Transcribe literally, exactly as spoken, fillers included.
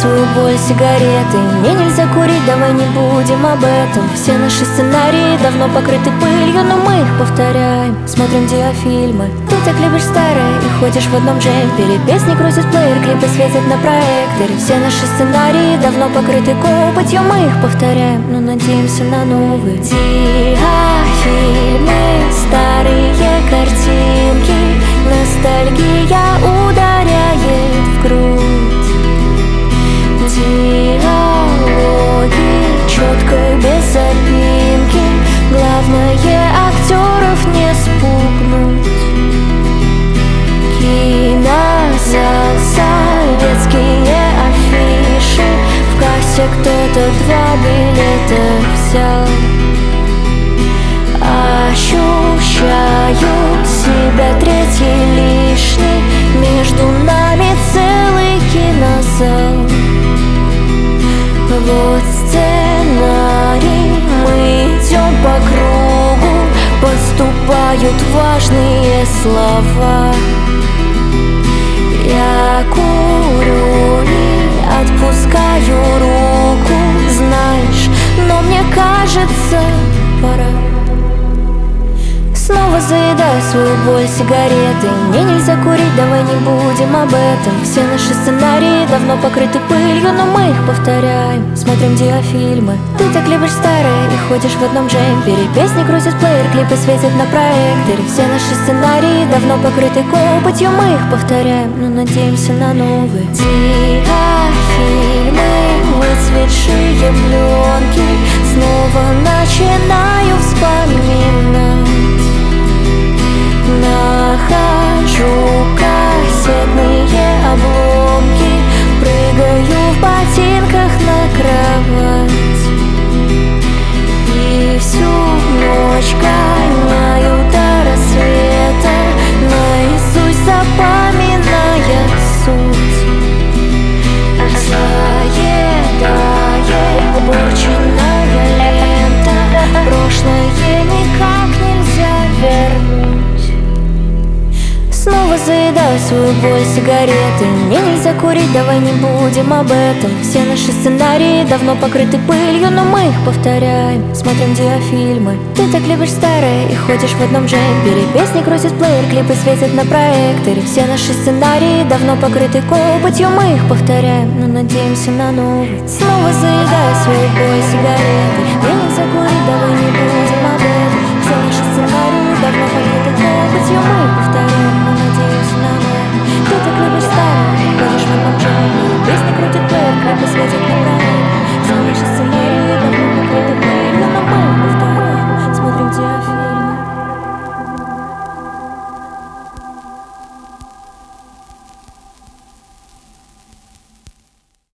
свою боль сигаретой. Мне нельзя курить, давай не будем об этом. Все наши сценарии давно покрыты пылью, но мы их повторяем. Смотрим диафильмы. Ты так любишь старое и ходишь в одном джемпере. Песни крутят плеер, клипы светят на проекторе. Все наши сценарии давно покрыты копотью, мы их повторяем, но надеемся на новые. Диафильмы, старые картинки, ностальгия ударяет в грудь. Диалоги четко, без запинки. Главное, актеров не спугнуть. Кинозал, советские афиши. В кассе кто-то два билета взял. Ощущаю себя третий лишний. Между нами целый кинозал. Вот сценарий, мы идем по кругу. Поступают важные слова. Я курю и отпускаю руку, знаешь, но мне кажется, пора. Снова заедаю свою боль сигаретой. Мне нельзя курить, давай не будем об этом. Все наши сценарии давно покрыты пылью, но мы их повторяем. Смотрим диафильмы. Ты так любишь старое и ходишь в одном джемпере. Песни крутят плеер, клипы светят на проекторе. Все наши сценарии давно покрыты копотью, мы их повторяем, но надеемся на новые. Диафильмы, выцветшие пленки. Снова начинаю вспоминать. Нахожу кассетные обломки. Прыгаю в ботинках на кровать. И всю ночь гоняю до рассвета, наизусть запоминая суть. Заедает уборченная лента. Прошлое никак нельзя вернуть. Снова заедаю свою боль сигаретой. Мне нельзя курить, давай не будем об этом. Все наши сценарии давно покрыты пылью, но мы их повторяем. Смотрим диафильмы. Ты так любишь старое и ходишь в одном джемпере. Песни крутят плеер, клипы светят на проекторе. Все наши сценарии давно покрыты копотью, мы их повторяем, но надеемся на новые. Снова заедаю свою боль сигаретой. Мне нельзя курить, давай не будем об этом.